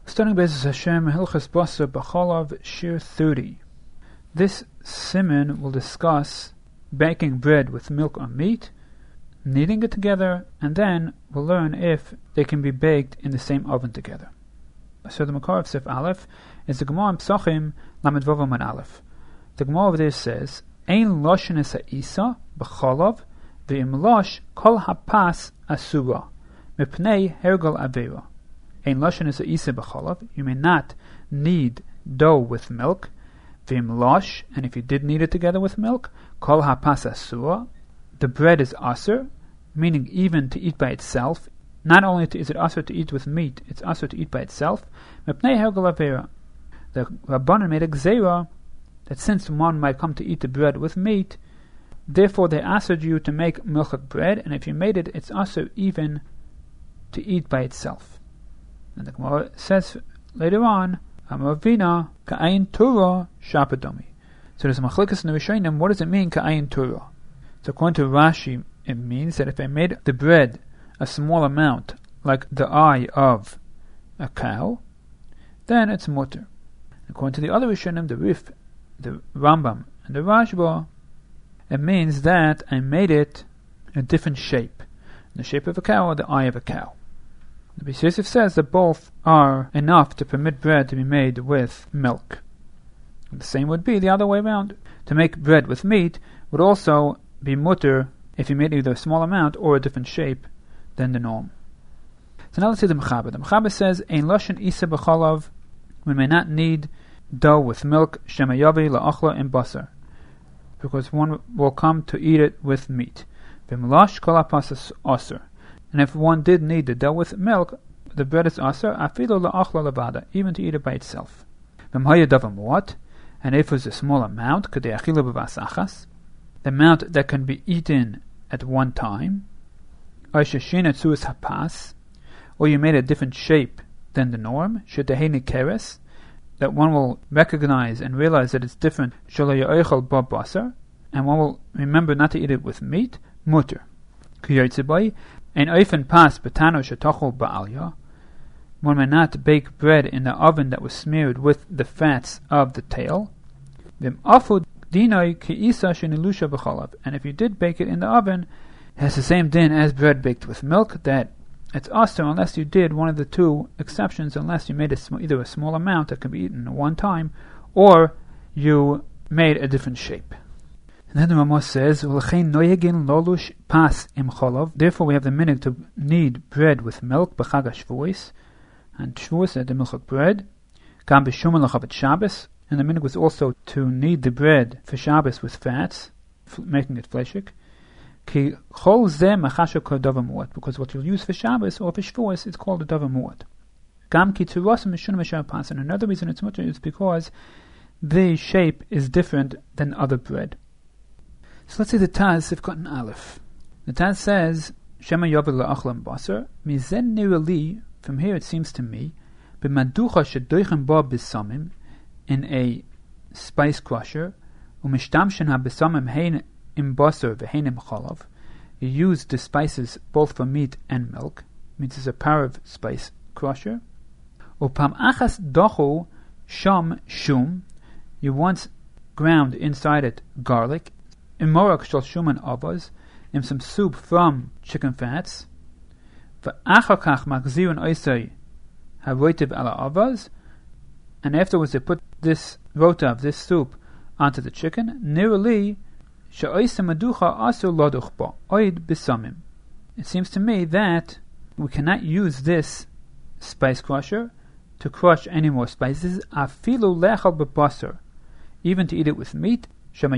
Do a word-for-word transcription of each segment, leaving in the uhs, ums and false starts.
Starting Be'ezus Hashem, Hilchas Basar B'chalav, Shir thirty. This siman will discuss baking bread with milk or meat, kneading it together, and then we'll learn if they can be baked in the same oven together. So the Makar of Sif Aleph is the Gemara in Psachim Lamed Vav Amud Aleph. The Gemara over there says, Ein loshen es ha'isa b'chalav v'im losh kol hapas asura mipnei hergal avera. Ein loshen es ha'isa b'chalav. You may not knead dough with milk. V'im losh, and if you did knead it together with milk, kol hapas asura. The bread is aser, meaning even to eat by itself. Not only to, is it aser to eat with meat, it's aser to eat by itself. Mipnei hergal avera. The Rabbanan made a gzeira that since one might come to eat the bread with meat, therefore they asked you to make milchak bread, and if you made it, it's also even to eat by itself. And the Gemara says later on, Amavina ka'ayin Torah shapadomi. So there's a machlikas in the Rishonim. What does it mean ka'ayin Torah? So according to Rashi, it means that if I made the bread a small amount, like the eye of a cow, then it's mutter. According to the other Rishonim, the Rif, the Rambam, and the Rashba, it means that I made it a different shape, the shape of a cow or the eye of a cow. The Beis Yosef says that both are enough to permit bread to be made with milk. And the same would be the other way around. To make bread with meat would also be mutter if you made either a small amount or a different shape than the norm. So now let's see the Mechaber. The Mechaber says, Ein loshen isa b'chalav, we may not knead dough with milk, shemayavi la'achla in basar, because one will come to eat it with meat. V'melash kol hapasas aser, and if one did knead the dough with milk, the bread is aser, afilu la'achla levada, even to eat it by itself. V'mhaya davar muat, and if it was a small amount, kadei achila b'vas achas, the amount that can be eaten at one time, or sheshina tzuas hapas, or you made a different shape than the norm, shedeheni keres, that one will recognize and realize that it's different, shalay yochel ba basar, and one will remember not to eat it with meat, mutter. Kiyotzibai, ein oifen pas betano shetachol ba'alya, one may not bake bread in the oven that was smeared with the fats of the tail. Vim afud dinoi ki'isa shenilusha b'chalav, and if you did bake it in the oven, it has the same din as bread baked with milk, that it's aser unless you did one of the two exceptions, unless you made a sm- either a small amount that can be eaten at one time, or you made a different shape. And then the Ramah says, "V'lechein noyegin lolush pas im cholav." Therefore, we have the minhag to knead bread with milk b'chag Shavuos, and Shavuos at the milchak bread. Gam b'shuman l'chavet Shabbos, and the minhag was also to knead the bread for Shabbos with fats, f- making it fleshik. Because what you'll use for Shabbos or for Shavuos is called a davar muad. Gam ki tzurosim mishun mishar pas. And another reason it's mutter is because the shape is different than other bread. So let's see the Taz if gotten Aleph. The Taz says, Shema yovel la'achlam basar, mizen nirali, from here it seems to me, b'maducha shedoichem ba b'samim, in a spice crusher, u'mishtamshen ha-b'samim hein im basar v'hein im chalav, you use the spices both for meat and milk, means it's a parav spice crusher. Upam achas dochu sham shum, you once ground inside it garlic, imorak shal shuman avos, in some soup from chicken fats, v'achakach magzirun oisei haroitiv ala avos, and afterwards they put this rotav, this soup, onto the chicken, nirali it seems to me that we cannot use this spice crusher to crush any more spices, even to eat it with meat.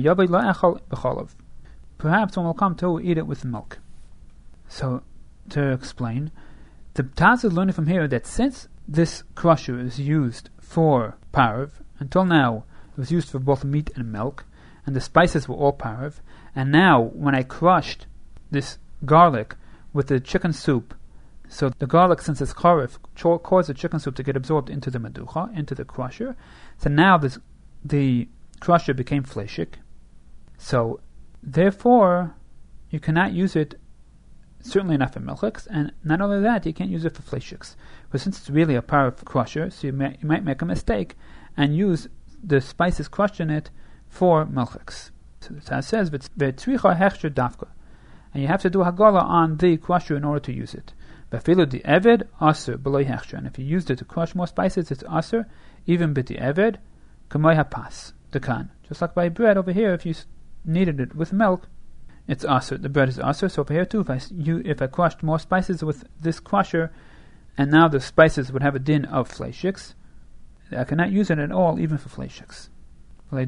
Perhaps one will come to eat it with milk. So, to explain, the Taz is learning from here that since this crusher is used for parav, until now it was used for both meat and milk, and the spices were all parav, and now when I crushed this garlic with the chicken soup, so the garlic, since it's charif, caused the chicken soup to get absorbed into the meducha, into the crusher, so now this, the crusher became fleshik, so therefore you cannot use it certainly not for milchiks, and not only that, you can't use it for fleishiks. But since it's really a power crusher, so you, may, you might make a mistake and use the spices crushed in it for milchiks. So the Taz says, "V'tzricha hechsher dafka," and you have to do hagala on the crusher in order to use it. V'afilu di eved aser beloy hechsher, and if you used it to crush more spices, it's aser even b'di eved k'moy hapas the kan. Just like by bread over here, if you kneaded it with milk, it's aser. The bread is aser. So over here too, if I you if I crushed more spices with this crusher, and now the spices would have a din of fleishiks, I cannot use it at all, even for fleishiks. And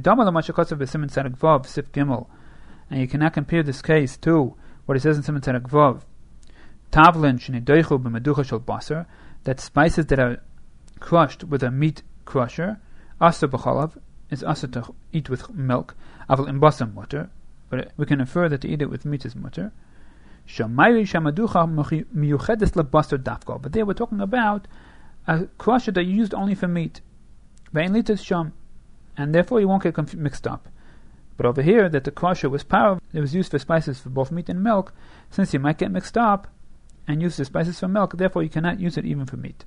you cannot compare this case to what it says in Siman Tzedek Vav, Tavlin shenidoichu b'meducha shel basar, that spices that are crushed with a meat crusher, aser b'chalav, is aser to eat with milk, aval im basar mutter, but we can infer that to eat it with meat is mutter. Shamayri shamaducha miyuchedes lebasar dafka, but there we're talking about a crusher that you used only for meat, ve'en litas sham, and therefore you won't get conf- mixed up. But over here, that the crusher was power, it was used for spices for both meat and milk, since you might get mixed up and use the spices for milk, therefore you cannot use it even for meat.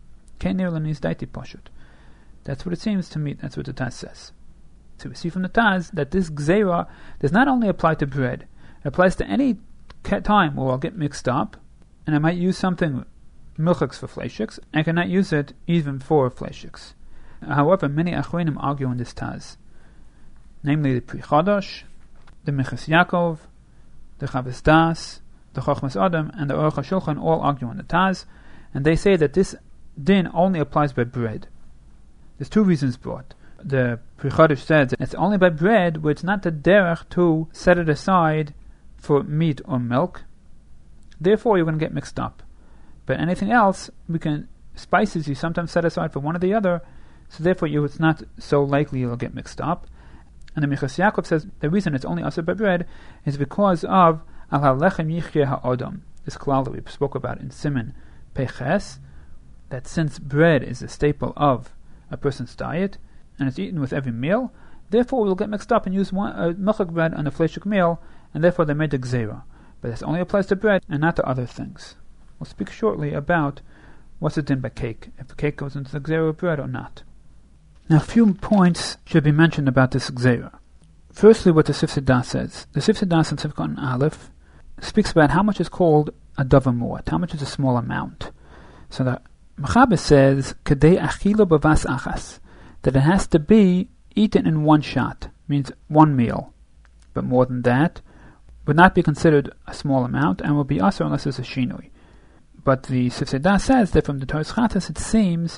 That's what it seems to me, that's what the Taz says. So we see from the Taz that this gzeira does not only apply to bread, it applies to any time where I'll get mixed up, and I might use something, milchiks for fleishiks, and I cannot use it even for fleishiks. However, many achronim argue on this Taz, namely the Pri Chadash, the Minchas Yaakov, the Chavis Das, the Chochmas Adam, and the Aruch HaShulchan all argue on the Taz, and they say that this din only applies by bread. There's two reasons brought. The Pri Chadash says that it's only by bread where it's not the derech to set it aside for meat or milk, therefore you're going to get mixed up. But anything else, we can, spices you sometimes set aside for one or the other, so therefore you, it's not so likely you'll get mixed up. And the Minchas Yaakov says the reason it's only aser by bread is because of al halechem yichye ha'odam, this klal that we spoke about in Siman Peches, that since bread is a staple of a person's diet and it's eaten with every meal, therefore we'll get mixed up and use one uh, milchik bread on a fleishik meal, and therefore they made the gzeira. But this only applies to bread and not to other things. We'll speak shortly about what's it din by cake, if the cake goes into the gzeira of bread or not. Now, a few points should be mentioned about this gzeira. Firstly, what the Sifsei Das says. The Sifsei Das in Sifkon Aleph speaks about how much is called a davar mu'at, how much is a small amount. So the Mechaber says, Kedei achilo b'vas achas, that it has to be eaten in one shot, means one meal. But more than that would not be considered a small amount and will be asur unless there's a shinui. But the Sifsei Das says that from the Torah Chatas it seems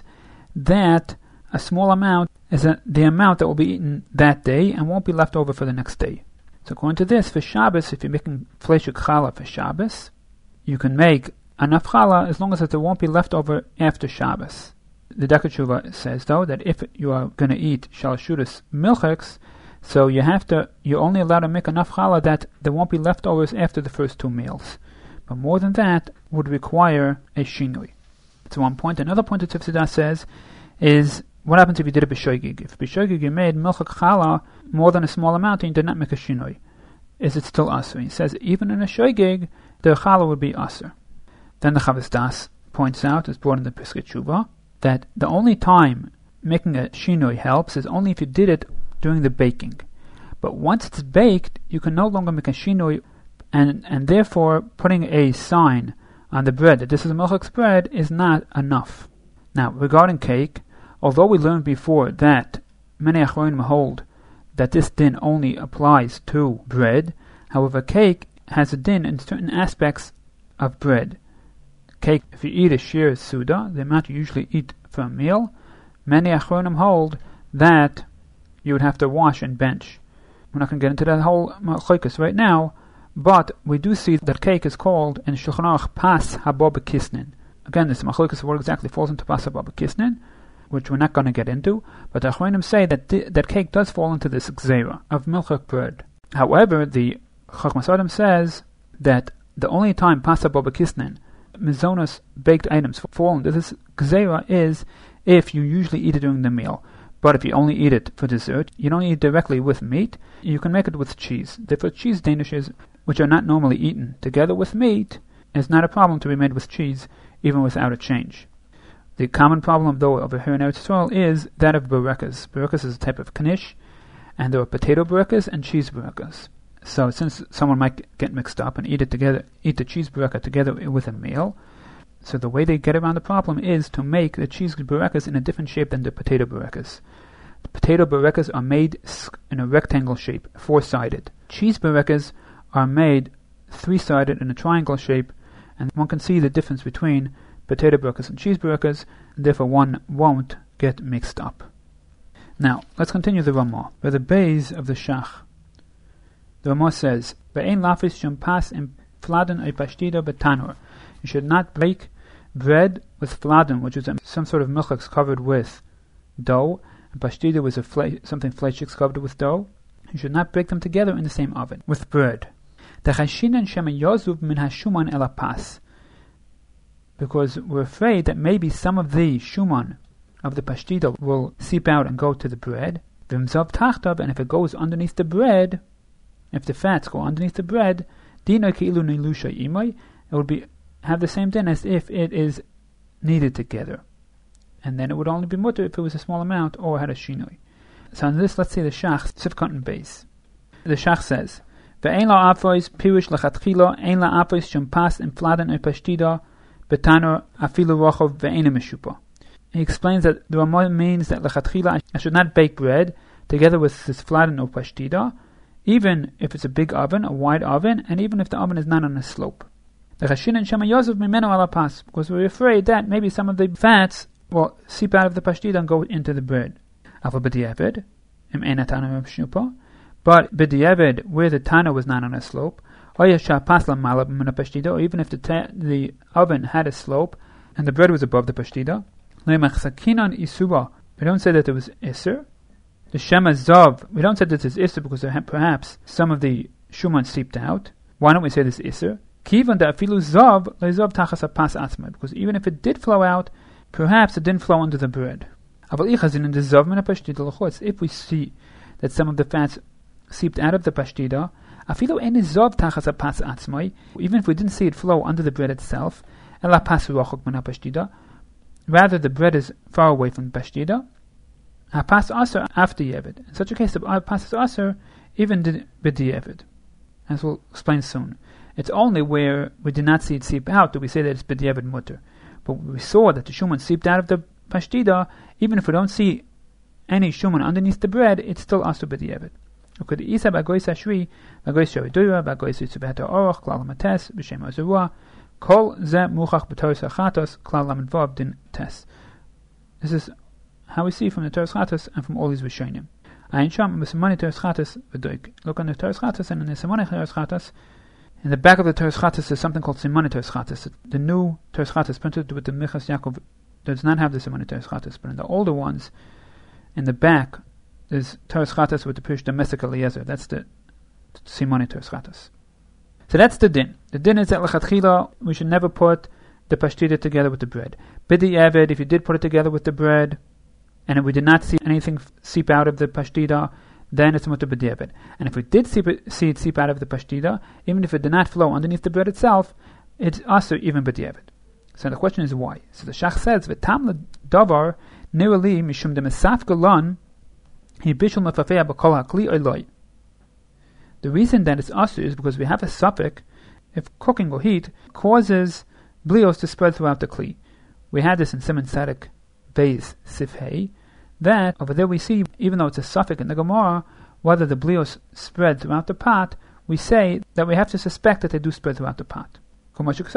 that a small amount is a, the amount that will be eaten that day and won't be left over for the next day. So according to this, for Shabbos, if you're making fleishik challah for Shabbos, you can make enough challah as long as there won't be left over after Shabbos. The Dekar Tshuva says though that if you are going to eat shalashudas milchiks, so you have to, you're only allowed to make enough challah that there won't be leftovers after the first two meals. But more than that would require a shinui. That's one point. Another point that Sifsei Das says is, what happens if you did a b'shoigig? If b'shoigig you made milchik challah more than a small amount and you did not make a shinui, is it still asur? He says even in a shoigig, the challah would be asur. Then the Chavis Das points out, is brought in the Piskei Tshuva, that the only time making a shinui helps is only if you did it during the baking. But once it's baked, you can no longer make a shinui, and and therefore putting a sign on the bread that this is a milchik bread is not enough. Now, regarding cake, although we learned before that many achronim hold that this din only applies to bread, however, cake has a din in certain aspects of bread. Cake, if you eat a shir suda, the amount you usually eat for a meal, many achronim hold that you would have to wash and bench. We're not going to get into that whole machlokes right now, but we do see that cake is called in Shulchan Aruch pas haba b'kisnin. Again, this machlokes, what exactly falls into pas haba b'kisnin, which we're not going to get into, but the achronim say that th- that cake does fall into this gzeira of milchik bread. However, the Chochmas Adam says that the only time pas haba b'kisnin, mizonos baked items, fall into this gzeira is if you usually eat it during the meal. But if you only eat it for dessert, you don't eat it directly with meat, you can make it with cheese. Therefore, cheese danishes, which are not normally eaten together with meat, is not a problem to be made with cheese, even without a change. The common problem, though, over here in Eretz Yisrael is that of burekas. Burekas is a type of knish, and there are potato burekas and cheese burekas. So since someone might get mixed up and eat it together, eat the cheese bureka together with a meal, so the way they get around the problem is to make the cheese burekas in a different shape than the potato burekas. The potato burekas are made in a rectangle shape, four-sided. Cheese burekas are made three-sided in a triangle shape, and one can see the difference between potato burekas and cheese burekas, and therefore one won't get mixed up. Now, let's continue the Ramah. By the base of the Shach, the Ramah says, "Ve'ein lafis shumpas im fladen ay pashtida betanur." You should not bake bread with fladen, which is some sort of milchix covered with dough, and pashtida was a fle- something fleshix covered with dough. You should not bake them together in the same oven with bread. Techashinan shema yozuv min hashuman ela pas, because we're afraid that maybe some of the shuman of the pashtida will seep out and go to the bread. V'mzav tachtav, and if it goes underneath the bread, if the fats go underneath the bread, dino keilu nilusha imay, it would be have the same din as if it is kneaded together, and then it would only be mutter if it was a small amount or had a shinoi. So on this, let's say the Shach Sifkat and base. The Shach says, "Ve'ein la afois pirush lechatchila ein la afois shumpas im fladen e pashtida betanur afilu rochov ve'ein meshupa." He explains that the Ramah means that lechatchila I should not bake bread together with this fladen or pashtida, even if it's a big oven, a wide oven, and even if the oven is not on a slope. Because we're afraid that maybe some of the fats will seep out of the pashtida and go into the bread. But b'diavad, where the tana was not on a slope, or even if the, ta- the oven had a slope and the bread was above the pashtida, we don't say that there was iser. The shema zav, we don't say that this is iser because perhaps some of the shuman seeped out. Why don't we say this iser? Kivan da afilu zav lezav tachas pas atzma, because even if it did flow out, perhaps it didn't flow under the bread. If we see that some of the fats seeped out of the pashtida, afilu en zav tachas pas atzma, even if we didn't see it flow under the bread itself, ela pas rochok min pashtida, rather the bread is far away from the pashtida. Pas aser after yevid. In such a case, the pas is aser even b'di'evid, as we'll explain soon. It's only where we did not see it seep out that we say that it's b'di'evid mutter. But we saw that the shuman seeped out of the pashtida, even if we don't see any shuman underneath the bread, it's still aser b'di'evid. Okay, the isa b'agois ashri, b'agois shavidura, b'agois yitzubeta oroch, klal mates, b'shem azurua, kol ze muchach b'toris achatos, klal lamed vav din tes. This is how we see from the Toras Chatos and from all these Rishonim. Ayin sham b'simoni Toras Chatos v'doik. Look on the Toras Chatos and in the Simoni Toras Chatos. In the back of the Toras Chatos is something called Simoni Toras Chatos. The new Toras Chatos printed with the Michas Yaakov does not have the Simoni Toras Chatos, but in the older ones, in the back, there's Toras Chatos with the Pirush Domestic Eliezer. That's the Simoni Toras Chatos. So that's the din. The din is that l'chatchila we should never put the pashtida together with the bread. Bidi Eved, if you did put it together with the bread, and if we did not see anything seep out of the pashtida, then it's mutter b'diavad. And if we did see it, see it seep out of the pashtida, even if it did not flow underneath the bread itself, it's also even b'diavad. So the question is why? So the Shach says, "V'tam l'davar nirali mishum demesaf galon hi bishul mefafea b'kol hakli oiloi." The reason that it's also is because we have a suffix, if cooking or heat causes blios to spread throughout the kli. We had this in Simon Tzedek Beis Sifhei, that over there we see, even though it's a suffix in the Gemara, whether the blios spread throughout the pot, we say that we have to suspect that they do spread throughout the pot. And it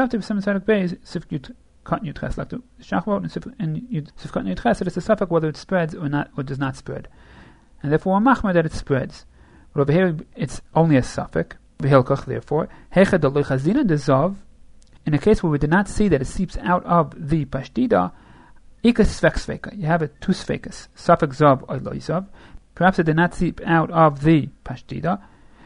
is a suffix whether it spreads or not, or does not spread. And therefore we're machmer that it spreads. But over here it's only a suffix. Therefore, in a case where we did not see that it seeps out of the pashtida, you have a two sfekas, suffix zav or loy zav. Perhaps it did not seep out of the pashtida.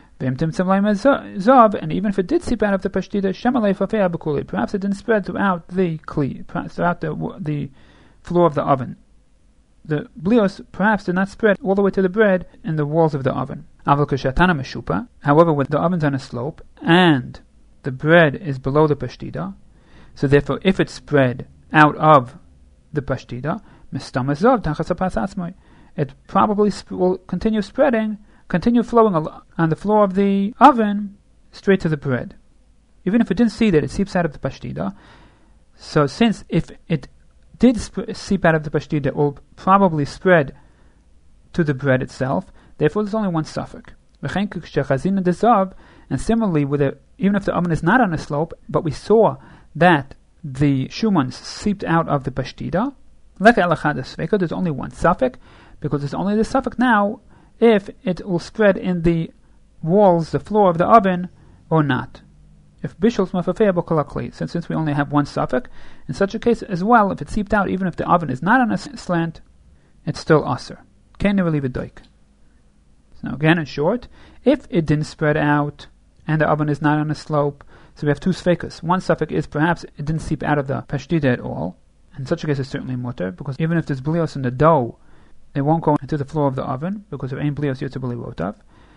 And even if it did seep out of the pashtida, perhaps it didn't spread throughout the kli, throughout the, the floor of the oven. The blios perhaps did not spread all the way to the bread in the walls of the oven. However, when the oven's on a slope and the bread is below the pashtida, so therefore if it's spread out of the pashtida, it probably sp- will continue spreading, continue flowing al- on the floor of the oven straight to the bread. Even if it didn't see that it seeps out of the pashtida, so since if it did sp- seep out of the pashtida, it will probably spread to the bread itself, therefore there's only one suffix. And similarly, with a, even if the oven is not on a slope, but we saw that the shumans seeped out of the pashtida, there's only one suffix, because it's only the suffix now if it will spread in the walls, the floor of the oven, or not. If bishul mafafeya b'kolakli, since since we only have one suffix, in such a case as well, if it seeped out, even if the oven is not on a slant, it's still aser. Can't never leave a doik. So now again, in short, if it didn't spread out and the oven is not on a slope, so we have two sfekas. One suffix is perhaps it didn't seep out of the pashtida at all. In such a case, it's certainly mutter, because even if there's blios in the dough, it won't go into the floor of the oven, because there ain't blios yotze b'li rotav.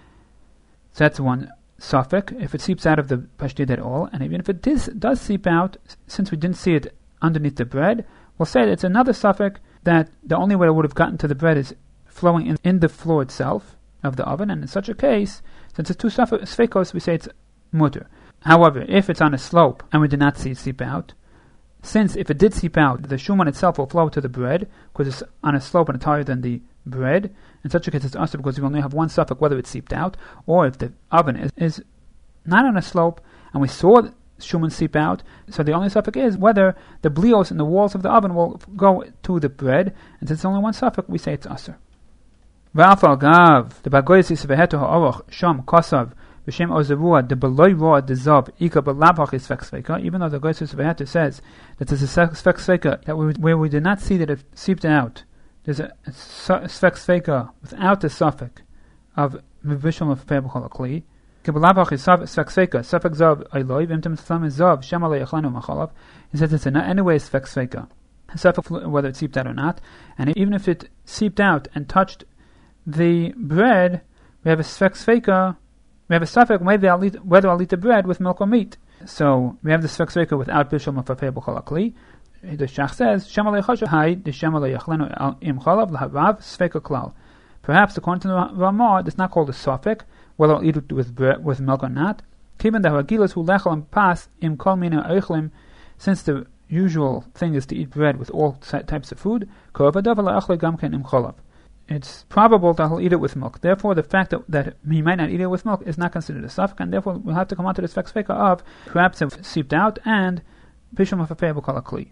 So that's one suffix, if it seeps out of the pashtida at all. And even if it does, does seep out, since we didn't see it underneath the bread, we'll say that it's another suffix, that the only way it would have gotten to the bread is flowing in, in the floor itself of the oven. And in such a case, since it's two sfekos, we say it's mutter. However, if it's on a slope and we did not see it seep out, since if it did seep out, the shuman itself will flow to the bread, because it's on a slope and it's higher than the bread. In such a case, it's also because we only have one suffix, whether it seeped out, or if the oven is, is not on a slope, and we saw the shuman seep out, so the only suffix is whether the blios in the walls of the oven will go to the bread, and since it's only one suffix, we say it's aser. V'afal gav, the bagoyis veheto ha'oroch, sham kosav, B'shem Ozerua, the beloy raw the zav ika belabach is svek. Even though the Goysus Veheta says that there's a svek sveka that we, where we did not see that it seeped out, there's a svek sveka without the suffix of mivishal of pebachol akli. Kebelabach is svek sveka suffix zav ailoy v'imtem slam is zav shamalei yachlanu machalav. He says it's in any way svek sveka, suffix whether it seeped out or not, and even if it seeped out and touched the bread, we have a svek sveka. We have a suffix whether I'll eat, whether I'll eat the bread with milk or meat. So we have the svek sveka without bishul mafafei b'chol akli. The shach says shemalei chashav hay the shemalei yachlenu im chalav lahavav sveka klal. Perhaps according to the Ramah, it's not called a suffix whether I'll eat it with bread, with milk or not. Given the hagilas hu lechalim pas im kol mina eichlim, since the usual thing is to eat bread with all types of food. Kovadav la'achle gamken im chalav. It's probable that he'll eat it with milk. Therefore, the fact that, that he might not eat it with milk is not considered a suffix, and therefore we'll have to come on to the svek sveka of perhaps it seeped out and bishul mafafei b'kol akli.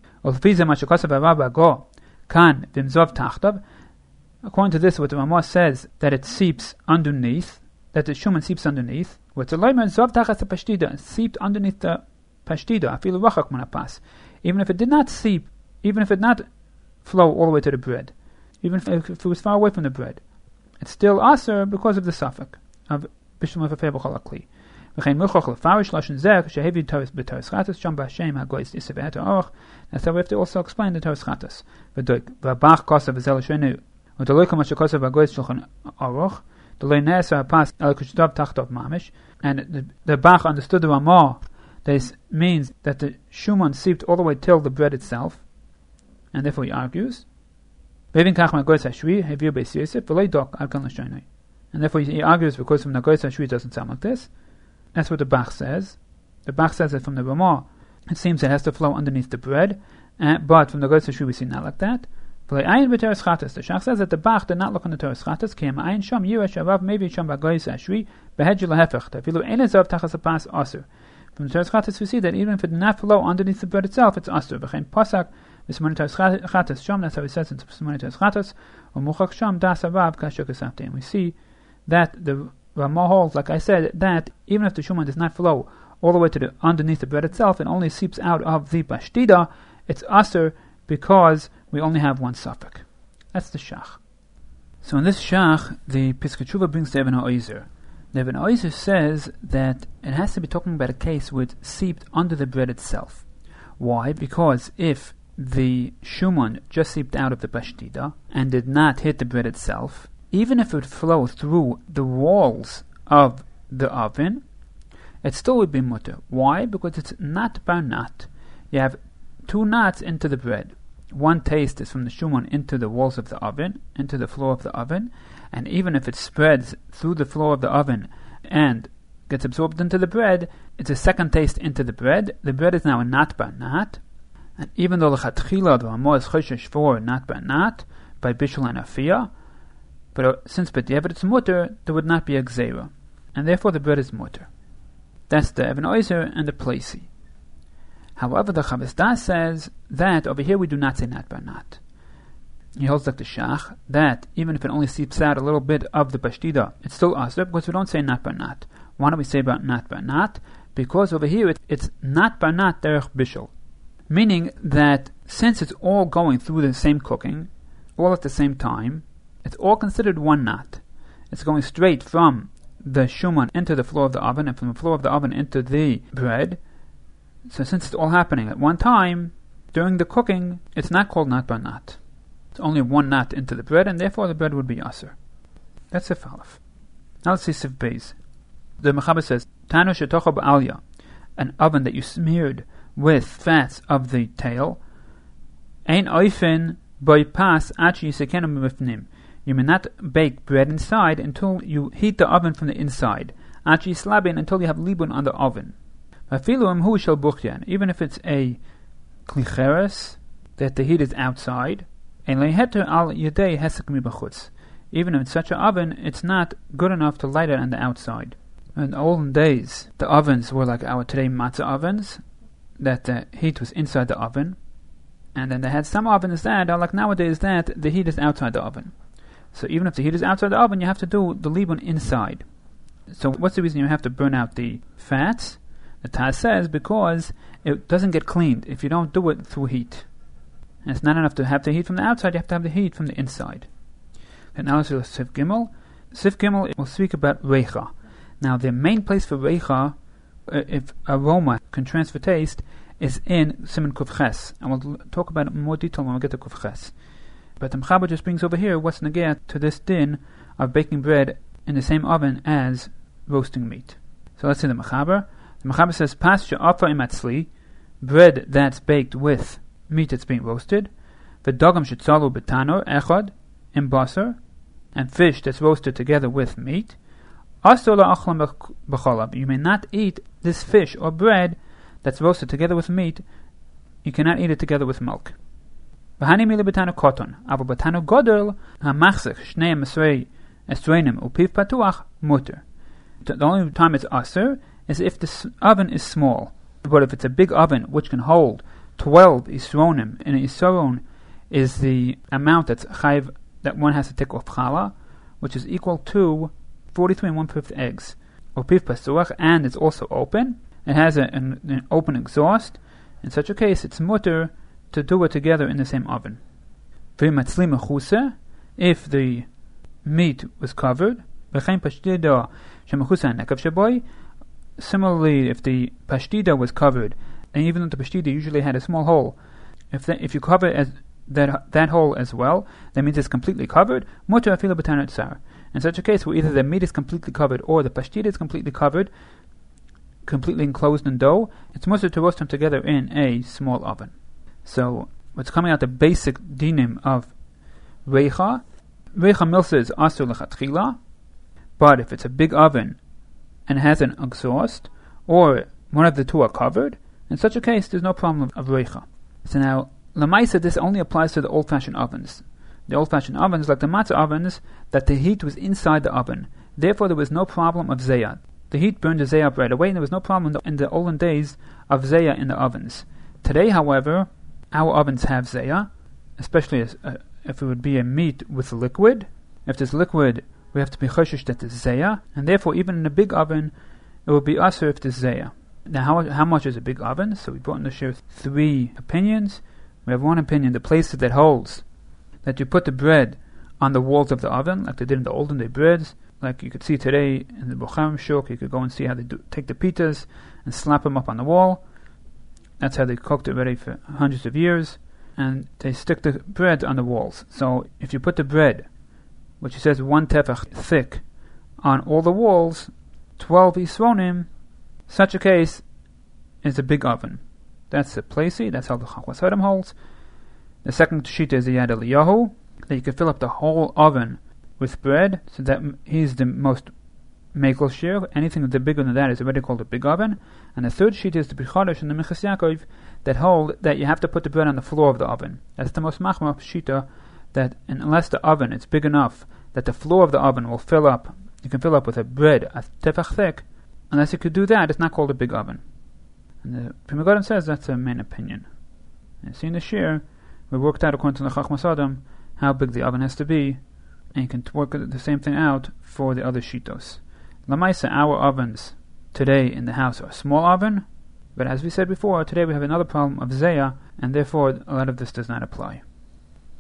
According to this, what the Ramah says, that it seeps underneath, that the shuman seeps underneath, what's a loimer zov tachas the pashtida, seeped underneath the pashtida, afilu rachak manapas, even if it did not seep, even if it did not flow all the way to the bread. Even if, if it was far away from the bread, it's still aser because of the suffix of bishul mafafei b'chol akli. V'chein milchoch lefarish lashon zeh shehevi toris b'toris chatas sham b'ashem hagoyis isevet ha'oroch. That's how we have to also explain the toris chatas. V'doik v'abach kosav v'zel shenu v'doloikom asher kosav hagoyis shulchan aruch doloi ne'eser ha'pas el kushdov tachtov mamish. And the, the Bach understood the Ramah. This means that the shuman seeped all the way till the bread itself, and therefore he argues. And therefore he argues because from the Goyis HaShvi doesn't sound like this. That's what the Bach says. The Bach says that from the Ramah it seems it has to flow underneath the bread, uh, but from the Goyis HaShvi we see not like that. The Shach says that the Bach did not look on the Toras Chatas. From the Toras Chatas we see that even if it did not flow underneath the bread itself, it's asur. This Chatas Sham, that's how it says in Simonitas Chatas, or Muchak Sham Das Avav Kashuk Esafte. And we see that the Ramah holds, like I said, that even if the Shuman does not flow all the way to the underneath the bread itself, it only seeps out of the Pashtida, it's Asur because we only have one suffix. That's the Shach. So in this Shach, the Piskei Teshuva brings the Even HaOizer. The Even HaOizer says that it has to be talking about a case where it seeped under the bread itself. Why? Because if the shuman just seeped out of the pashtida and did not hit the bread itself, even if it flowed through the walls of the oven, it still would be mutter. Why? Because it's nat bar nat. You have two nats into the bread. One taste is from the shuman into the walls of the oven, into the floor of the oven, and even if it spreads through the floor of the oven and gets absorbed into the bread, it's a second taste into the bread. The bread is now a nat bar nat, and even though the chatchila the Ramah is choshesh for nat bar nat by bishul and afiyah, but uh, since b'diavad it's mutter, there would not be a gzeira, and therefore the bread is mutter. That's the Even Oizer and the Plesi. However, the Chavis Das says that over here we do not say nat bar nat. He holds like the Shach that even if it only seeps out a little bit of the pashtida, it's still asr because we don't say nat bar nat. Why do we say about nat bar nat? Because over here it, it's nat bar nat derech bishul, meaning that since it's all going through the same cooking, all at the same time, it's all considered one nat. It's going straight from the shuman into the floor of the oven, and from the floor of the oven into the bread. So since it's all happening at one time, during the cooking, it's not called nat bar nat. It's only one nat into the bread, and therefore the bread would be aser. That's Sif Aleph. Now let's see Sif Beis. The Mechaber says, Tanu shetocha ba'alya, an oven that you smeared with fats of the tail, ein oifen boipas achi yisekenu mifnim. You may not bake bread inside until you heat the oven from the inside. Achi slabin, until you have libun on the oven. Even if it's a klicheres, that the heat is outside, even in such an oven, it's not good enough to light it on the outside. In the olden days, the ovens were like our today matzah ovens, that the heat was inside the oven, and then they had some ovens that are like nowadays that the heat is outside the oven. So even if the heat is outside the oven, you have to do the libun inside. So what's the reason you have to burn out the fats? The Taz says because it doesn't get cleaned if you don't do it through heat. And it's not enough to have the heat from the outside, you have to have the heat from the inside. And now let's do Sif Gimel. Sif Gimel will speak about Reicha. Now the main place for Reicha, uh, if aroma can transfer taste, is in Siman Kuf Ches. And we'll talk about it in more detail when we get to Kuf Ches. But the Mechaber just brings over here what's negeh to this din of baking bread in the same oven as roasting meat. So let's see the Mechaber. The Mechaber says, Pas she'afa imatzli, bread that's baked with meat that's being roasted, v'dagam she'tzalu b'tanor echad, in basar, and fish that's roasted together with meat, asur la'achlam b'chalav. You may not eat this fish or bread that's roasted together with meat, you cannot eat it together with milk. V'hani mili b'tanor koton, avo b'tanor godel, ha'machzech shnei mesrei esreinim upiv patuach muter. The only time it's asur is if the oven is small. But if it's a big oven which can hold twelve isronim, and an isron is the amount that's chayv that one has to take off challah, which is equal to forty-three and one-fifth eggs. Upiv pasuach, and it's also open. It has a, an, an open exhaust. In such a case, it's mutter to do it together in the same oven. If the meat was covered, similarly, if the pashtida was covered, and even though the pashtida usually had a small hole, if the, if you cover as that that hole as well, that means it's completely covered. Mutter afilu b'tanor tsar. In such a case, where either the meat is completely covered or the pashtida is completely covered, completely enclosed in dough, it's mutter to roast them together in a small oven. So, what's coming out the basic dinim of reicha, reicha milsa is asur lechatchila, but if it's a big oven and has an exhaust, or one of the two are covered, in such a case there's no problem of reicha. So now, lamaisa, this only applies to the old-fashioned ovens. The old-fashioned ovens, like the matzah ovens, that the heat was inside the oven. Therefore, there was no problem of zayat. The heat burned the zayah up right away, and there was no problem in the olden days of zayah in the ovens. Today, however, our ovens have zayah, especially as, uh, if it would be a meat with liquid. If there's liquid, we have to be choshesh that there's zayah, and therefore, even in a big oven, it would be asur if there's zayah. Now, how, how much is a big oven? So we brought in the shir three opinions. We have one opinion, the place that holds that you put the bread on the walls of the oven, like they did in the olden day breads, like you could see today in the Bocharim Shuk. You could go and see how they do take the pitas and slap them up on the wall. That's how they cooked it already for hundreds of years, and they stick the bread on the walls. So if you put the bread, which says one tefach thick, on all the walls, twelve isronim, Such a case is a big oven. That's the Placey, that's how the Chachmas Sodom holds. The second Shita is the Yad Eliyahu, that you can fill up the whole oven with bread, so that he's the most Mekel Shir. Anything that's bigger than that is already called a big oven. And the third sheet is the B'chodesh and the Minchas Yaakov that hold that you have to put the bread on the floor of the oven. That's the most machmir shita, that unless the oven is big enough that the floor of the oven will fill up, you can fill up with a bread a tefach thick, unless you could do that, it's not called a big oven. And the Pri Megadim says that's the main opinion. And see in the shir, we worked out according to the Chachmas Sodom how big the oven has to be, and you can work the same thing out for the other shitos. Lamaisa, our ovens today in the house are a small oven, but as we said before, today we have another problem of zeya, and therefore a lot of this does not apply.